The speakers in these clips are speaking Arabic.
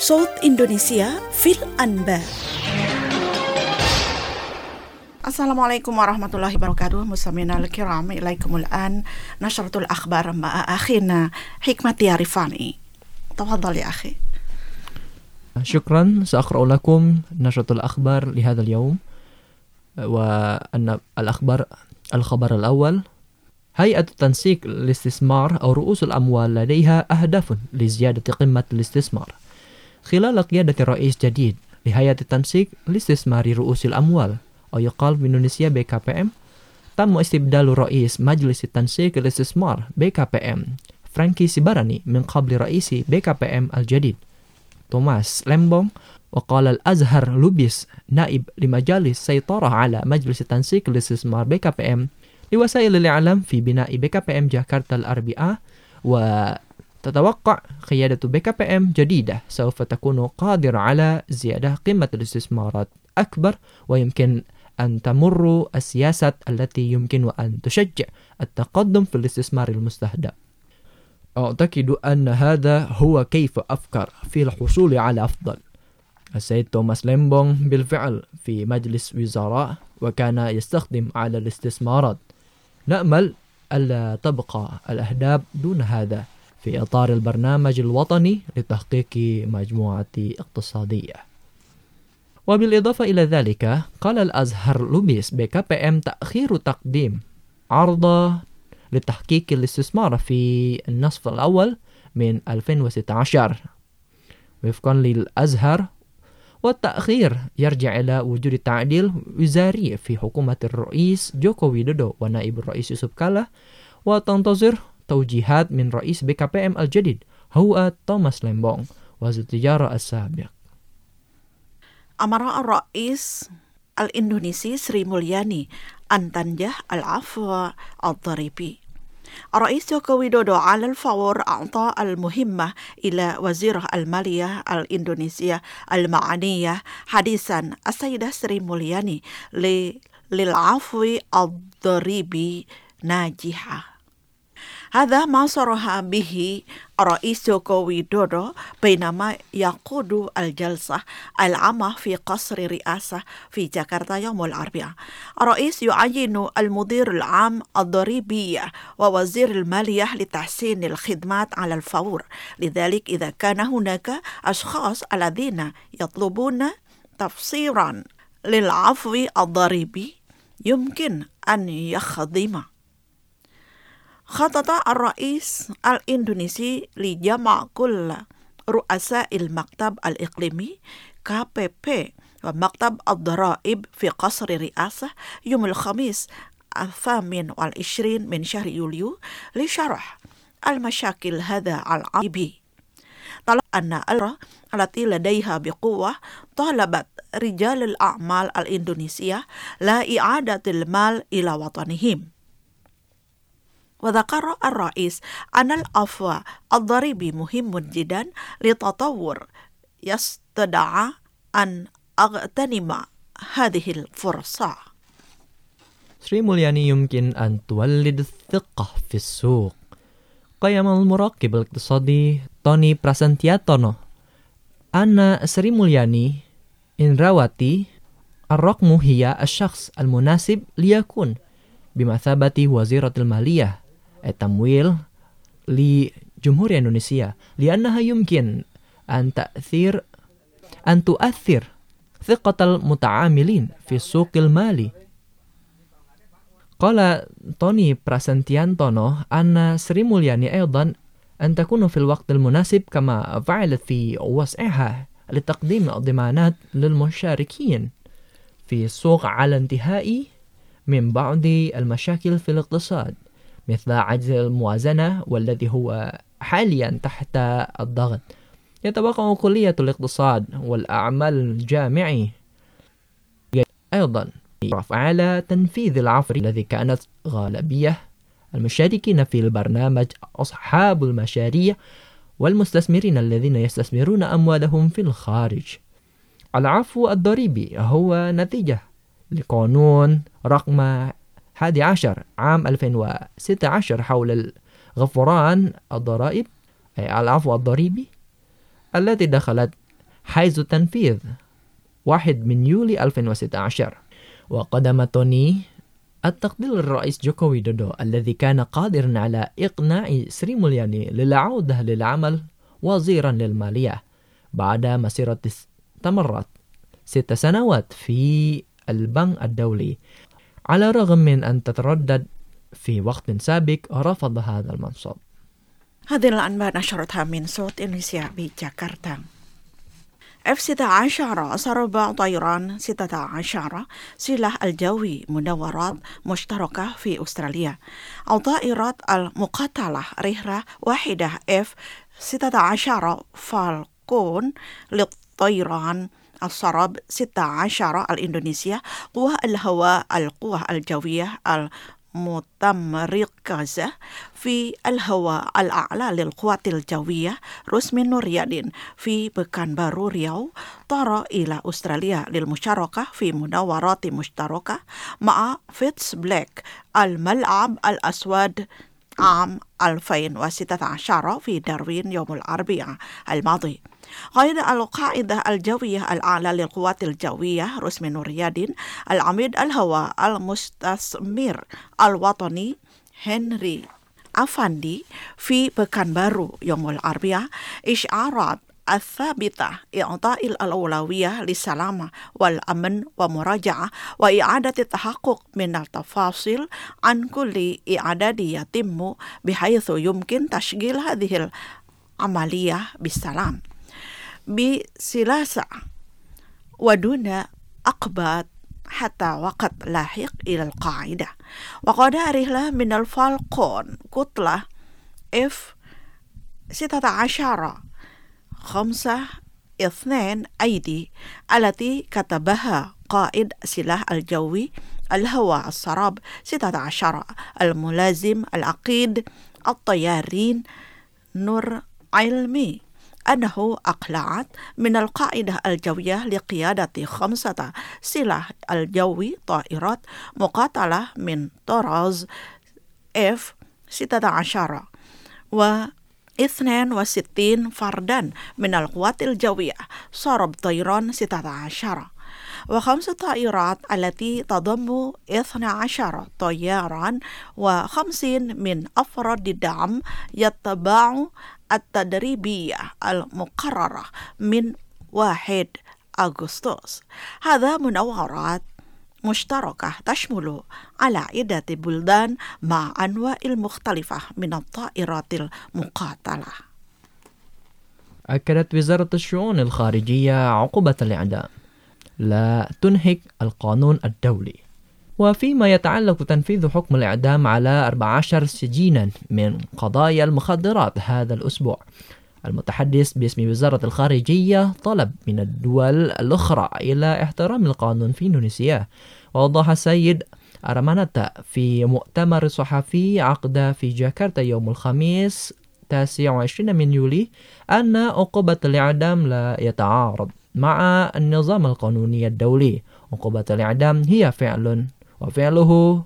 صوت إندونيسيا في الأنباء. السلام عليكم ورحمة الله وبركاته. مستمعينا الكرام، إليكم الآن نشرة الأخبار مع أخينا حكمة يارفاني. تفضل يا أخي. شكرا. سأقرأ لكم نشرة الأخبار لهذا اليوم، وأن الخبر الأول: هيئة تنسيق الاستثمار أو رؤوس الأموال لديها أهداف لزيادة قمة الاستثمار. خلال قيادة رئيس جديد لهيئة تنسيق لاستثمار رؤوس الأموال أو يقال في إندونيسيا BKPM، تم استبدال رئيس مجلس تنسيق الاستثمار BKPM فرانكي سيباراني من قبل رئيس BKPM الجديد توماس ليمبونغ. وقال الأزهر لوبيس نائب لمجالس سيطرة على مجلس تنسيق الاستثمار BKPM لوسائل الإعلام في بناء BKPM جاكرتا الأربعاء، وتتوقع قيادة BKPM جديدة سوف تكون قادرة على زيادة قيمة الاستثمارات أكبر، ويمكن أن تمر السياسات التي يمكن أن تشجع التقدم في الاستثمار المستهدف. أعتقد أن هذا هو كيف أفكر في الحصول على أفضل. السيد توماس ليمبونغ بالفعل في مجلس وزراء وكان يستخدم على الاستثمارات. نأمل ألا تبقى الأهداف دون هذا في إطار البرنامج الوطني لتحقيق مجموعة اقتصادية. وبالإضافة إلى ذلك، قال الأزهر لوبيس BKPM تأخير تقديم عرض لتحقيق الاستثمار في النصف الأول من 2016 وفقا للأزهر، والتأخير يرجع إلى وجود تعديل وزاري في حكومة الرئيس جوكو ويدودو ونائب الرئيس يوسف كالا، وتنتظر توجيهات من رئيس BKPM الجديد هو توماس ليمبونغ وزير التجارة السابق. أمر الرئيس الإندونيسي سري مولياني أن تنجح العفو الضريبي. الرئيس جوكو ويدودو على الفور أعطى المهمة إلى وزير المالية الإندونيسية المعنية حديثا السيدة سري مولياني للعفو الضريبي ناجحة. هذا ما صرح به الرئيس جوكو ويدودو بينما يقود الجلسة العامة في قصر رئاسة في جاكرتا يوم الأربعاء. الرئيس يعين المدير العام الضريبي ووزير المالية لتحسين الخدمات على الفور. لذلك إذا كان هناك أشخاص الذين يطلبون تفسيرا للعفو الضريبي يمكن أن يخدم. خطط الرئيس الإندونيسي لجمع كل رؤساء المكتب الإقليمي KPP ومكتب الضرائب في قصر رئاسة يوم الخميس 28 من شهر يوليو لشرح المشاكل هذا العيبي. طلب أن الأمر التي لديها بقوة طالبت رجال الأعمال الإندونيسية لا إعادة المال إلى وطنهم. وذكر الرئيس أن العفو الضريبي مهم جدا لتطور. يستدعى أن أغتنم هذه الفرصة. سري مولياني يمكن أن تولد الثقة في السوق. قيم المراقب الاقتصادي توني براسنتياتونو أن سري مولياني إندراواتي الرقم هي الشخص المناسب ليكون بمثابة وزيرة المالية التمويل لجمهورية إندونيسيا، لأنها يمكن أن تؤثر ثقة المتعاملين في السوق المالي. قال توني براسنتيانتونو أن سري مولياني أيضا أن تكون في الوقت المناسب كما فعلت في وسعها لتقديم ضمانات للمشاركين في السوق على انتهاء من بعض المشاكل في الاقتصاد مثل عجز الموازنة والذي هو حاليا تحت الضغط. يتوقع كلية الاقتصاد والأعمال الجامعي أيضا على تنفيذ العفو الذي كانت غالبية المشاركين في البرنامج أصحاب المشاريع والمستثمرين الذين يستثمرون أموالهم في الخارج. العفو الضريبي هو نتيجة لقانون رقم 11 عام 2016 حول غفران الضرائب أي العفو الضريبي التي دخلت حيز تنفيذ 1 من يوليو 2016. وقدم توني التقدير للرئيس جوكو ويدودو الذي كان قادرا على إقناع سري مولياني للعودة للعمل وزيرا للمالية بعد مسيرة استمرت 6 سنوات في البنك الدولي، على الرغم من أن تتردد في وقت سابق رفض هذا المنصب. هذه الأنباء نشرتها من صوت إندونيسيا بجاكرتا. F-16 سرب طيران 16 سلاح الجوي مدورات مشتركة في أستراليا. الطائرات المقاتلة رحلة واحدة F-16 فالكون للطيران السرب 16 الإندونيسية قوى الهواء القوى الجوية متمركزة في الهواء الأعلى للقوات الجوية رسمي نوريادين في بكانبارو ريو طار إلى أستراليا للمشاركة في مناورات مشتركة مع فيتس بلاك الملعب الأسود عام 2016 في داروين يوم الأربعاء الماضي. قائد القاعدة الجوية الأعلى للقوات الجوية رسمي نوريادين العميد الهواء المستثمر الوطني هنري أفاندي في بكانبارو يوم الأربعاء إشعارات الثابتة إعطاء الأولوية للسلامة والأمن ومراجعة وإعادة التحقق من التفاصيل عن كل إعداد يتم بحيث يمكن تشغيل هذه العملية بالسلام بسلاسة ودون عقبات حتى وقت لاحق إلى القاعدة. وقد رحلة من الفالكون كتلة F-16 5-2 أيدي التي كتبها قائد سلاح الجوي الهواء السراب 16 الملازم العقيد الطيارين نور علمي أنه أقلعت من القاعدة الجوية لقيادة 5 سلاح الجوي طائرات مقاتلة من طراز F-16 و62 فردا من القوات الجوية سرب طيران 16 و5 طائرات التي تضم 12 طيارا و50 من أفراد الدعم يتبع التدريبية المقررة من 1 أغسطس. هذا مناورات مشتركة تشمل على عدة بلدان مع أنواع مختلفة من الطائرات المقاتلة. أكدت وزارة الشؤون الخارجية عقوبة الإعدام لا تنهك القانون الدولي. وفيما يتعلق تنفيذ حكم الإعدام على 14 سجينا من قضايا المخدرات هذا الأسبوع، المتحدث باسم وزارة الخارجية طلب من الدول الأخرى إلى احترام القانون في إندونيسيا. ووضح السيد أرماناتا في مؤتمر صحفي عقد في جاكرتا يوم الخميس 29 من يوليو أن عقوبة الإعدام لا يتعارض مع النظام القانوني الدولي. عقوبة الإعدام هي فعل وفعله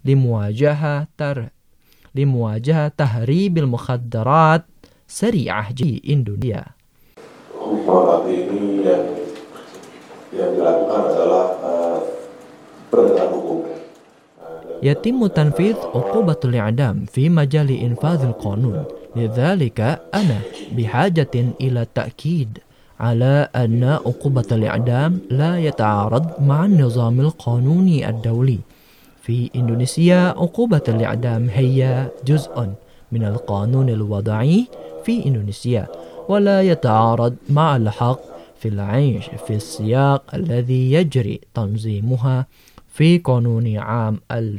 لمواجهة تهريب المخدرات سريعة di Indonesia. Hukuman ini yang dilakukan adalah penegakan hukum. يتم تنفيذ عقوبة الإعدام في مجال إنفاذ القانون، لذلك أنا بحاجة إلى التأكيد على أن عقوبة الإعدام لا يتعارض مع النظام القانوني الدولي. في إندونيسيا عقوبة الإعدام هي جزء من القانون الوضعي في إندونيسيا، ولا يتعارض مع الحق في العيش في السياق الذي يجري تنظيمها في قانون عام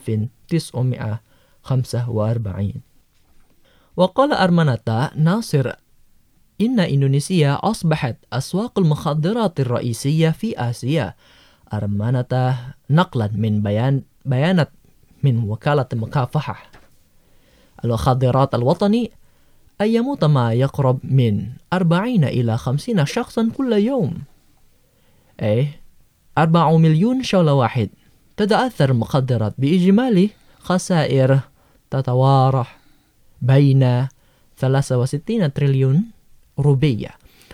1945. وقال أرماناتا ناصر إن إندونيسيا أصبحت أسواق المخدرات الرئيسية في آسيا. أرماناتا نقلا من بيانات من وكالة مكافحة المخدرات الوطني أن يموت ما يقرب من 40 إلى 50 شخصا كل يوم، أي 4 مليون شولة واحد. تتأثر المخدرات بإجمالي خسائر تتوارح بين 63 تريليون روبية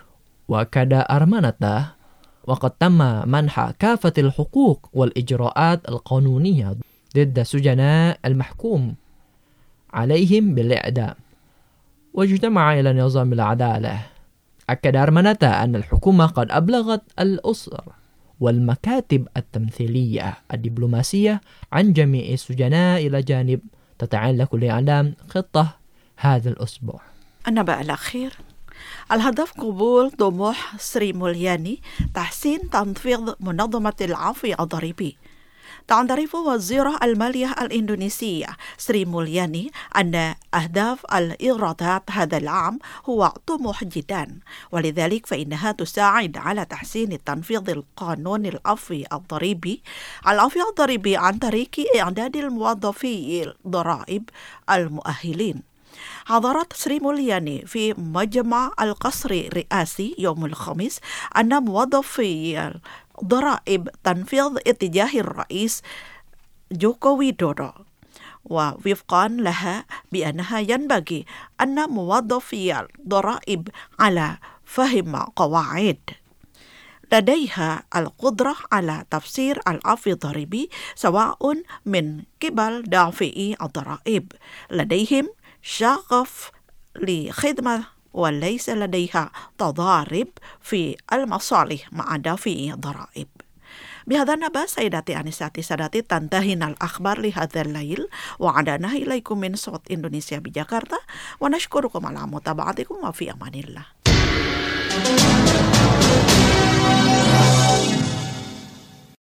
وكذا أرمنته وقد تم منح كافة الحقوق والإجراءات القانونية ضد سجناء المحكوم عليهم بالإعدام واجتمع إلى نظام العدالة. أكد أرمنته أن الحكومة قد أبلغت الأسر والمكاتب التمثيلية الدبلوماسية عن جميع السجناء إلى جانب تتعلق لإعدام خطة هذا الأسبوع. النبأ الأخير: الهدف قبول طموح سري مولياني تحسين تنفيذ منظمة العفو الضريبي. تعترف وزيرة المالية الإندونيسية سري مولياني أن أهداف الإيرادات هذا العام هو طموح جدا، ولذلك فإنها تساعد على تحسين تنفيذ القانون العفو الضريبي عن طريق إعداد الموظفي الضرائب المؤهلين. حضرت سري مولياني في مجمع القصر الرئاسي يوم الخميس أن موظفي ضرائب تنفيذ اتجاه الرئيس جوكو ويدودو، ووفقا لها بأنها ينبغي أن موظفي الضرائب على فهم قواعد لديها القدرة على تفسير العفو الضريبي سواء من قبل دافعي الضرائب لديهم شغف لخدمة وليس لديها تضارب في المصالح مع دافعي الضرائب. بهذا النبأ سيداتي أنساتي سادتي تنتهينا الأخبار لهذا الليل، وعدنا إليكم من صوت إندونيسيا بجاكرتا، ونشكركم على متابعتكم وفي أمان الله.